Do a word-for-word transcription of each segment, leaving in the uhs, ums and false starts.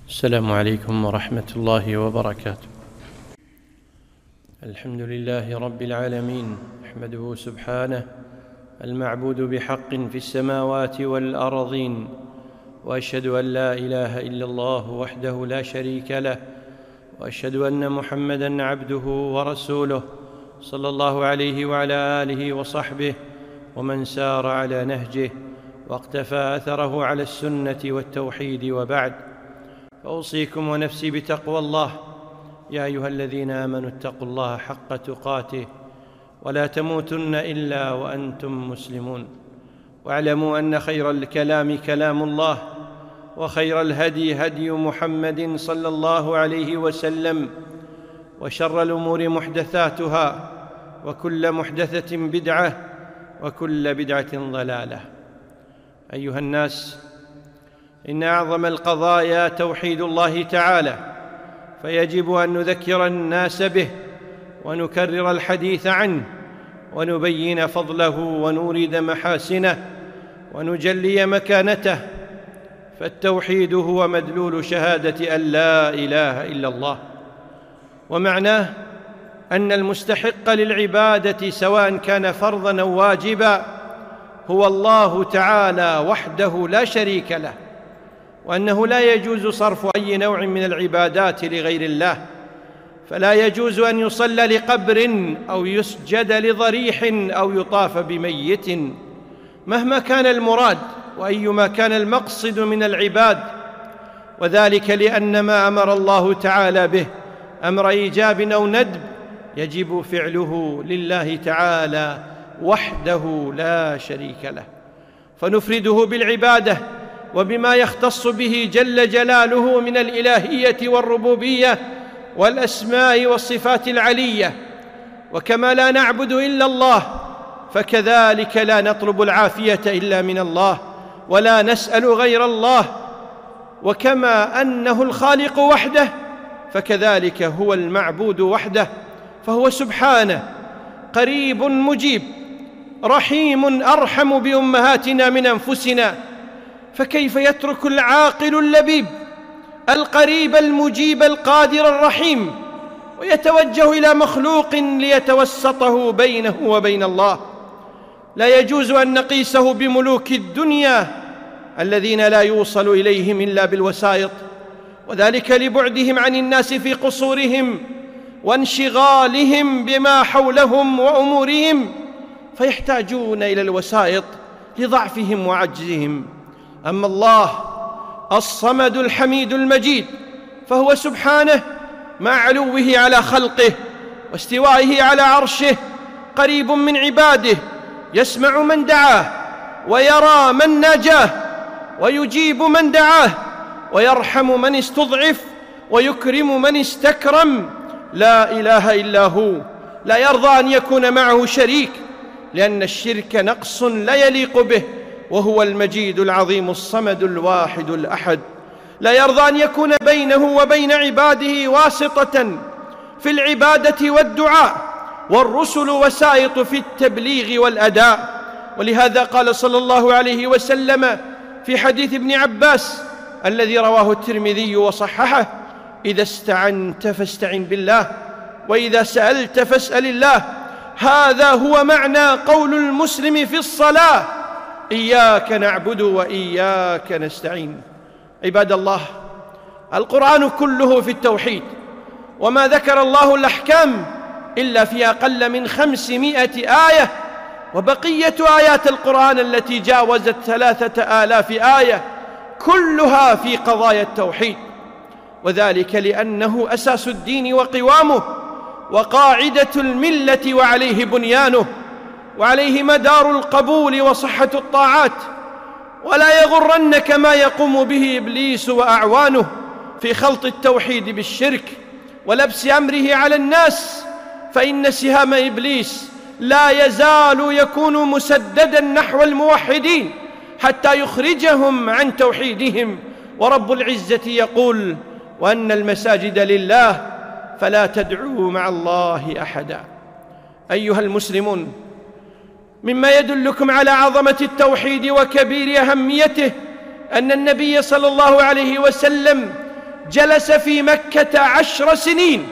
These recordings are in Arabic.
السلام عليكم ورحمة الله وبركاته. الحمد لله رب العالمين، نحمده سبحانه المعبود بحق في السماوات والأرضين، وأشهد أن لا إله إلا الله وحده لا شريك له، وأشهد أن محمدًا عبده ورسوله صلى الله عليه وعلى آله وصحبه ومن سار على نهجه واقتفى أثره على السنة والتوحيد. وبعد، فأوصيكم ونفسي بتقوى الله. يا أيها الذين آمنوا اتقوا الله حق تقاته ولا تموتن إلا وأنتم مسلمون، واعلموا أن خير الكلام كلام الله، وخير الهدي هدي محمد صلى الله عليه وسلم، وشر الأمور محدثاتها، وكل محدثة بدعة، وكل بدعة ضلالة. أيها الناس، إن أعظم القضايا توحيد الله تعالى، فيجب أن نذكر الناس به ونكرر الحديث عنه ونبين فضله ونورد محاسنه ونجلي مكانته. فالتوحيد هو مدلول شهادة أن لا إله إلا الله، ومعناه أن المستحق للعبادة سواء كان فرضاً أو واجباً هو الله تعالى وحده لا شريك له، وأنه لا يجوز صرف أي نوع من العبادات لغير الله. فلا يجوز أن يصلى لقبر أو يسجد لضريح أو يطاف بميت مهما كان المراد وأيما كان المقصد من العباد، وذلك لأن ما أمر الله تعالى به أمر إيجاب أو ندب يجب فعله لله تعالى وحده لا شريك له، فنفرده بالعبادة وبما يختص به جل جلاله من الإلهية والربوبية والأسماء والصفات العلية. وكما لا نعبد إلا الله، فكذلك لا نطلب العافية إلا من الله ولا نسأل غير الله. وكما أنه الخالق وحده، فكذلك هو المعبود وحده، فهو سبحانه قريب مجيب رحيم أرحم بأمهاتنا من أنفسنا. فكيف يترك العاقل اللبيب القريب المجيب القادر الرحيم ويتوجه إلى مخلوق ليتوسطه بينه وبين الله؟ لا يجوز أن نقيسه بملوك الدنيا الذين لا يوصل إليهم إلا بالوسائط، وذلك لبعدهم عن الناس في قصورهم وانشغالهم بما حولهم وأمورهم، فيحتاجون إلى الوسائط لضعفهم وعجزهم. أما الله الصمد الحميد المجيد، فهو سبحانه مع علوه على خلقه واستوائه على عرشه قريب من عباده، يسمع من دعاه ويرى من ناجاه ويجيب من دعاه ويرحم من استضعف ويكرم من استكرم. لا إله إلا هو، لا يرضى أن يكون معه شريك، لأن الشرك نقص لا يليق به، وهو المجيد العظيم الصمد الواحد الأحد. لا يرضى أن يكون بينه وبين عباده واسطة في العبادة والدعاء، والرسل وسائط في التبليغ والأداء. ولهذا قال صلى الله عليه وسلم في حديث ابن عباس الذي رواه الترمذي وصححه: إذا استعنت فاستعن بالله، وإذا سألت فاسأل الله. هذا هو معنى قول المسلم في الصلاة: إياك نعبد وإياك نستعين. عباد الله، القرآن كله في التوحيد، وما ذكر الله الأحكام إلا في أقل من خمسمائة آية، وبقية آيات القرآن التي جاوزت ثلاثة آلاف آية كلها في قضايا التوحيد، وذلك لأنه أساس الدين وقوامه وقاعدة الملة وعليه بنيانه، وعليه مدار القبول وصحة الطاعات. ولا يغرنك ما يقوم به إبليس وأعوانه في خلط التوحيد بالشرك ولبس أمره على الناس، فإن سهام إبليس لا يزال يكون مسددا نحو الموحدين حتى يخرجهم عن توحيدهم. ورب العزة يقول: وأن المساجد لله فلا تدعوا مع الله أحدا. أيها المسلمون، مما يدلكم على عظمة التوحيد وكبير أهميته أن النبي صلى الله عليه وسلم جلس في مكة عشر سنين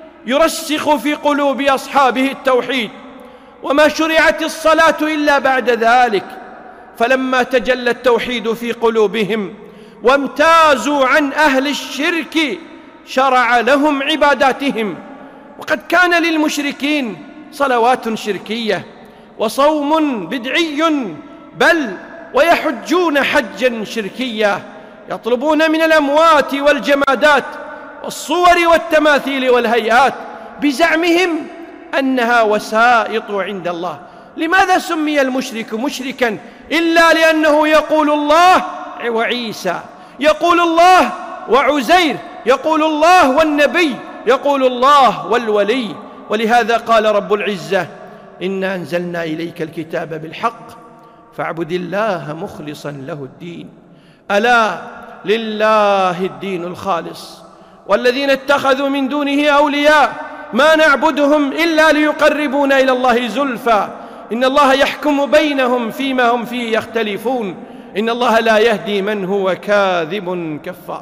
يرسخ في قلوب أصحابه التوحيد، وما شرعت الصلاة إلا بعد ذلك. فلما تجلى التوحيد في قلوبهم وامتازوا عن أهل الشرك شرع لهم عباداتهم. وقد كان للمشركين صلوات شركية وصوم بدعي، بل ويحجون حجا شركيا، يطلبون من الأموات والجمادات والصور والتماثيل والهيئات بزعمهم أنها وسائط عند الله. لماذا سمي المشرك مشركا؟ إلا لأنه يقول الله وعيسى، يقول الله وعزير، يقول الله والنبي، يقول الله والولي. ولهذا قال رب العزة: إنا أنزلنا إليك الكتاب بالحق فاعبد الله مخلصا له الدين. ألا لله الدين الخالص، والذين اتخذوا من دونه أولياء ما نعبدهم إلا ليقربونا إلى الله زلفى إن الله يحكم بينهم فيما هم فيه يختلفون إن الله لا يهدي من هو كاذب كفار.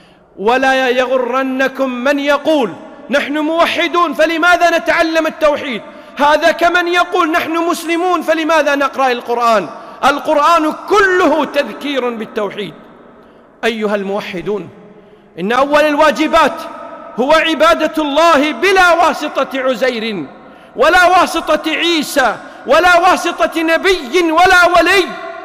ولا يغرنكم من يقول نحن موحدون فلماذا نتعلم التوحيد، هذا كمن يقول نحن مسلمون فلماذا نقرأ القرآن. القرآن كله تذكير بالتوحيد. أيها الموحدون، إن أول الواجبات هو عبادة الله بلا واسطة عزير ولا واسطة عيسى ولا واسطة نبي ولا ولي،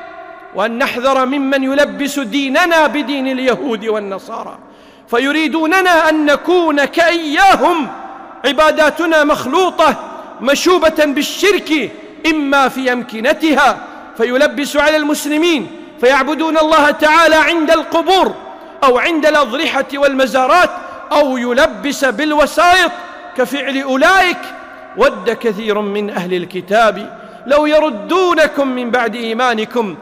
وأن نحذر ممن يلبس ديننا بدين اليهود والنصارى فيريدوننا أن نكون كإياهم، عباداتنا مخلوطة مشوبة بالشرك إما في أمكنتها فيلبس على المسلمين فيعبدون الله تعالى عند القبور أو عند الأضرحة والمزارات، أو يلبس بالوسائط كفعل أولئك. ود كثير من أهل الكتاب لو يردونكم من بعد إيمانكم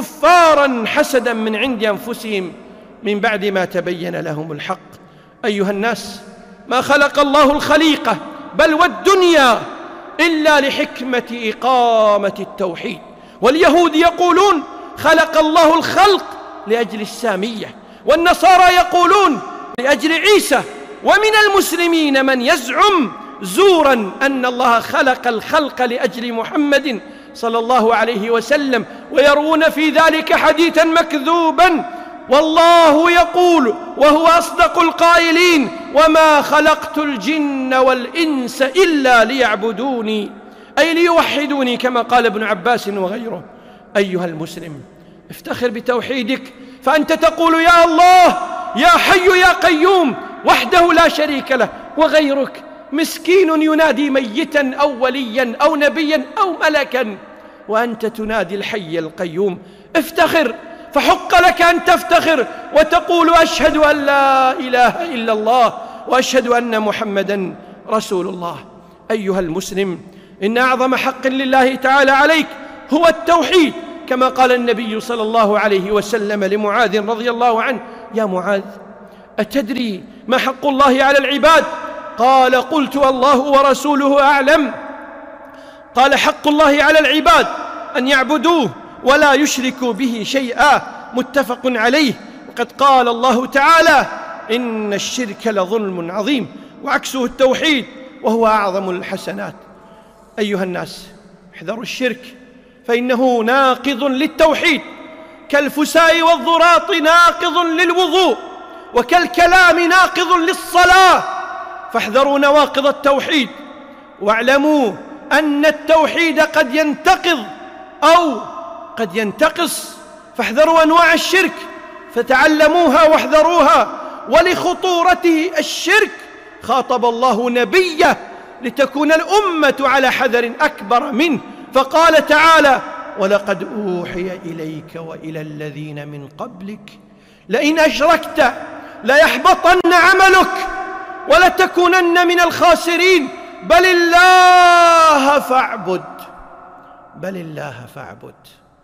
كفارا حسدا من عند أنفسهم من بعد ما تبين لهم الحق. أيها الناس، ما خلق الله الخليقة بل والدنيا إلا لحكمة إقامة التوحيد. واليهود يقولون خلق الله الخلق لأجل السامية، والنصارى يقولون لأجل عيسى، ومن المسلمين من يزعم زورا أن الله خلق الخلق لأجل محمد صلى الله عليه وسلم، ويروون في ذلك حديثا مكذوبا. والله يقول وهو أصدق القائلين: وما خلقت الجن والإنس إلا ليعبدوني، أي ليوحدوني، كما قال ابن عباس وغيره. أيها المسلم، افتخر بتوحيدك، فأنت تقول يا الله يا حي يا قيوم وحده لا شريك له، وغيرك مسكين ينادي ميتا أو وليا أو نبيا أو ملكا، وأنت تنادي الحي القيوم. افتخر، فحق لك أن تفتخر وتقول أشهد أن لا إله إلا الله وأشهد أن محمدا رسول الله. أيها المسلم، إن أعظم حق لله تعالى عليك هو التوحيد، كما قال النبي صلى الله عليه وسلم لمعاذ رضي الله عنه: يا معاذ، أتدري ما حق الله على العباد؟ قال: قلت الله ورسوله أعلم. قال: حق الله على العباد أن يعبدوه ولا يشركوا به شيئا، متفق عليه. وقد قال الله تعالى: إن الشرك لظلم عظيم، وعكسه التوحيد وهو أعظم الحسنات. أيها الناس، احذروا الشرك فإنه ناقض للتوحيد، كالفساء والضراط ناقض للوضوء، وكالكلام ناقض للصلاة. فاحذروا نواقض التوحيد، واعلموا أن التوحيد قد ينتقض أو قد ينتقص، فاحذروا أنواع الشرك فتعلموها واحذروها. ولخطورته الشرك خاطب الله نبيه لتكون الأمة على حذر أكبر منه، فقال تعالى: ولقد أوحي إليك وإلى الذين من قبلك لئن أشركت ليحبطن عملك ولتكونن من الخاسرين بل الله فاعبد بل الله فاعبد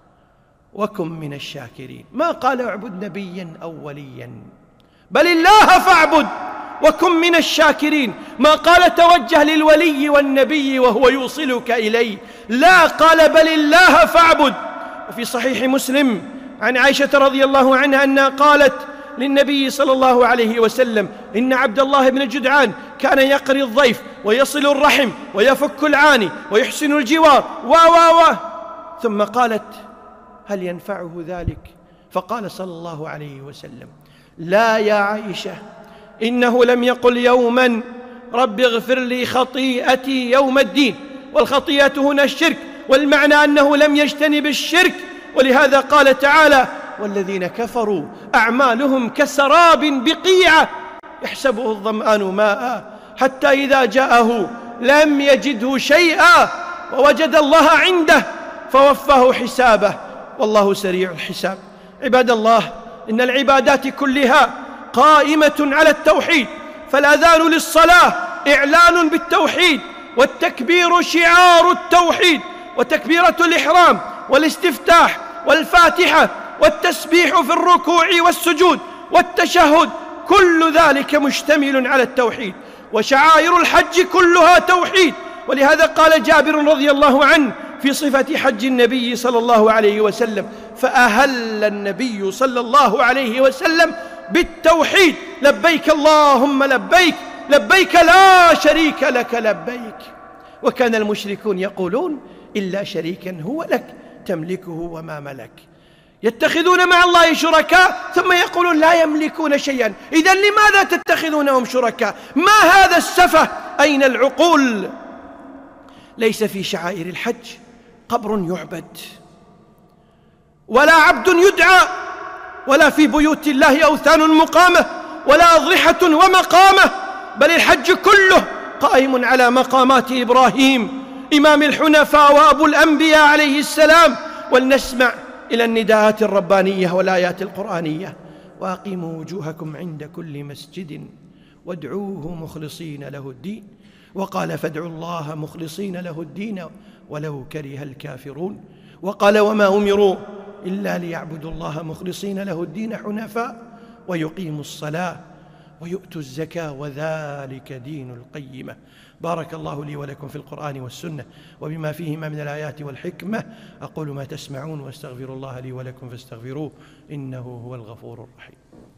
وكن من الشاكرين. ما قال اعبد نبيا أو وليا، بل الله فاعبد وكن من الشاكرين. ما قال توجه للولي والنبي وهو يوصلك إليه، لا، قال بل الله فاعبد. وفي صحيح مسلم عن عائشة رضي الله عنها أنها قالت: للنبي صلى الله عليه وسلم: إن عبد الله بن جدعان كان يقري الضيف ويصل الرحم ويفك العاني ويحسن الجوار و و و ثم قالت: هل ينفعه ذلك؟ فقال صلى الله عليه وسلم: لا يا عائشة، إنه لم يقل يوما رب اغفر لي خطيئتي يوم الدين، والخطيئة هنا الشرك، والمعنى أنه لم يجتنب الشرك. ولهذا قال تعالى: والذين كفروا أعمالهم كسراب بقيعة يحسبه الظمآن ماء حتى إذا جاءه لم يجده شيئا ووجد الله عنده فوفاه حسابه والله سريع الحساب. عباد الله، إن العبادات كلها قائمة على التوحيد، فالأذان للصلاة إعلان بالتوحيد، والتكبير شعار التوحيد، وتكبيرة الإحرام والاستفتاح والفاتحة والتسبيح في الركوع والسجود والتشهد، كل ذلك مشتمل على التوحيد. وشعائر الحج كلها توحيد، ولهذا قال جابر رضي الله عنه في صفة حج النبي صلى الله عليه وسلم: فأهل النبي صلى الله عليه وسلم بالتوحيد: لبيك اللهم لبيك، لبيك لا شريك لك لبيك. وكان المشركون يقولون: إلا شريكا هو لك تملكه وما ملك. يتخذون مع الله شركاء ثم يقولون لا يملكون شيئا. إذن لماذا تتخذونهم شركاء؟ ما هذا السفه؟ أين العقول؟ ليس في شعائر الحج قبر يعبد، ولا عبد يدعى، ولا في بيوت الله أوثان مقامة، ولا أضرحة ومقامة، بل الحج كله قائم على مقامات إبراهيم إمام الحنفاء وأبو الأنبياء عليه السلام. ولنسمع إلى النداءات الربانية والآيات القرآنية: وأقيموا وجوهكم عند كل مسجد وادعوه مخلصين له الدين. وقال: فادعوا الله مخلصين له الدين ولو كره الكافرون. وقال: وما أمروا إلا ليعبدوا الله مخلصين له الدين حنفاء ويقيموا الصلاة ويؤتوا الزكاة وذلك دين القيمة. بارك الله لي ولكم في القرآن والسنة وبما فيهما من الآيات والحكمة. أقول ما تسمعون واستغفر الله لي ولكم فاستغفروه إنه هو الغفور الرحيم.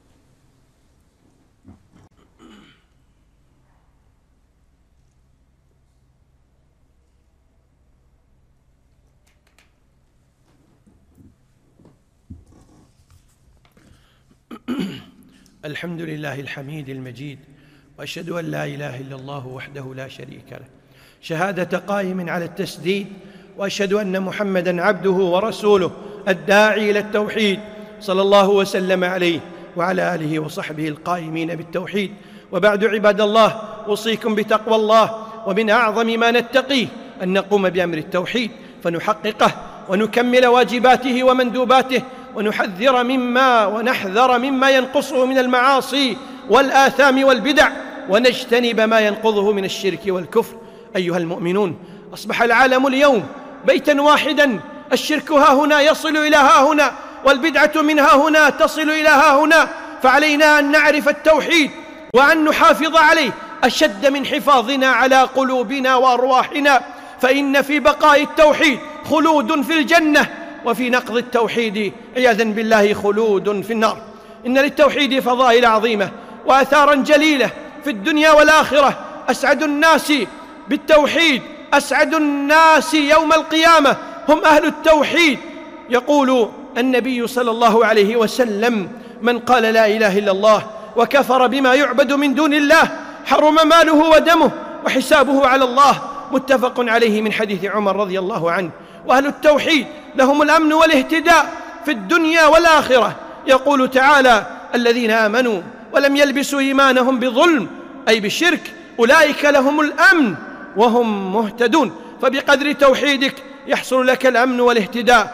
الحمد لله الحميد المجيد، وأشهد أن لا إله إلا الله وحده لا شريك له شهادة قائم على التسديد، وأشهد أن محمدًا عبده ورسوله الداعي إلى التوحيد، صلى الله وسلم عليه وعلى آله وصحبه القائمين بالتوحيد. وبعد عباد الله، أوصيكم بتقوى الله، ومن أعظم ما نتقيه أن نقوم بأمر التوحيد فنحققه ونكمل واجباته ومندوباته، ونحذر مما ونحذر مما ينقصه من المعاصي والآثام والبدع، ونجتنب ما ينقضه من الشرك والكفر. أيها المؤمنون، أصبح العالم اليوم بيتا واحدا، الشرك ها هنا يصل إلى ها هنا، والبدعة من ها هنا تصل إلى ها هنا، فعلينا أن نعرف التوحيد وأن نحافظ عليه أشد من حفاظنا على قلوبنا وأرواحنا، فإن في بقاء التوحيد خلود في الجنة، وفي نقض التوحيد عياذا بالله خلود في النار. إن للتوحيد فضائل عظيمة وآثارا جليلة في الدنيا والآخرة. أسعد الناس بالتوحيد، أسعد الناس يوم القيامة هم أهل التوحيد. يقول النبي صلى الله عليه وسلم: من قال لا إله إلا الله وكفر بما يعبد من دون الله حرم ماله ودمه وحسابه على الله. متفق عليه من حديث عمر رضي الله عنه. وأهل التوحيد لهم الأمن والاهتداء في الدنيا والآخرة. يقول تعالى: الذين آمنوا ولم يلبسوا إيمانهم بظلم أي بالشرك أولئك لهم الأمن وهم مهتدون. فبقدر توحيدك يحصل لك الأمن والاهتداء.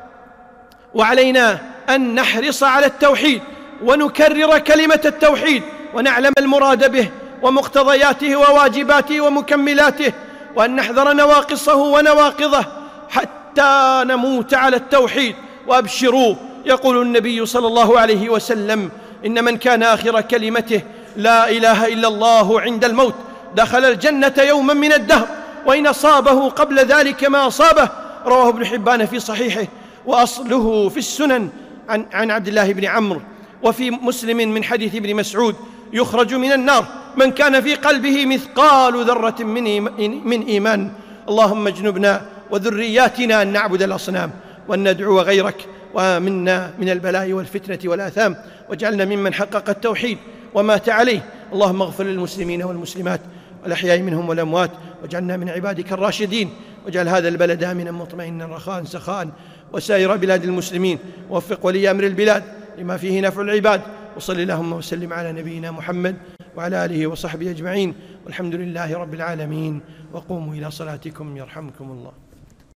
وعلينا أن نحرص على التوحيد ونكرر كلمة التوحيد، ونعلم المراد به ومقتضياته وواجباته ومكملاته، وأن نحذر نواقصه ونواقضه حتى نموت على التوحيد. وأبشروا، يقول النبي صلى الله عليه وسلم: إن من كان آخر كلمته لا إله إلا الله عند الموت دخل الجنة يوما من الدهر، وإن أصابه قبل ذلك ما أصابه. رواه ابن حبان في صحيحه، وأصله في السنن عن, عن عبد الله بن عمرو وفي مسلم من حديث ابن مسعود: يخرج من النار من كان في قلبه مثقال ذرة من إيمان. اللهم اجنبنا وذرياتنا أن نعبد الأصنام وأن ندعو غيرك، ومنا من البلاء والفتنة والآثام، واجعلنا ممن حقق التوحيد ومات عليه. اللهم اغفر للمسلمين والمسلمات والأحياء منهم والأموات، واجعلنا من عبادك الراشدين، واجعل هذا البلد آمنا مطمئنا رخاء سخاء، وسائر بلاد المسلمين، ووفق ولي أمر البلاد لما فيه نفع العباد. وصل اللهم وسلم على نبينا محمد وعلى آله وصحبه أجمعين، والحمد لله رب العالمين. وقوموا إلى صلاتكم يرحمكم الله.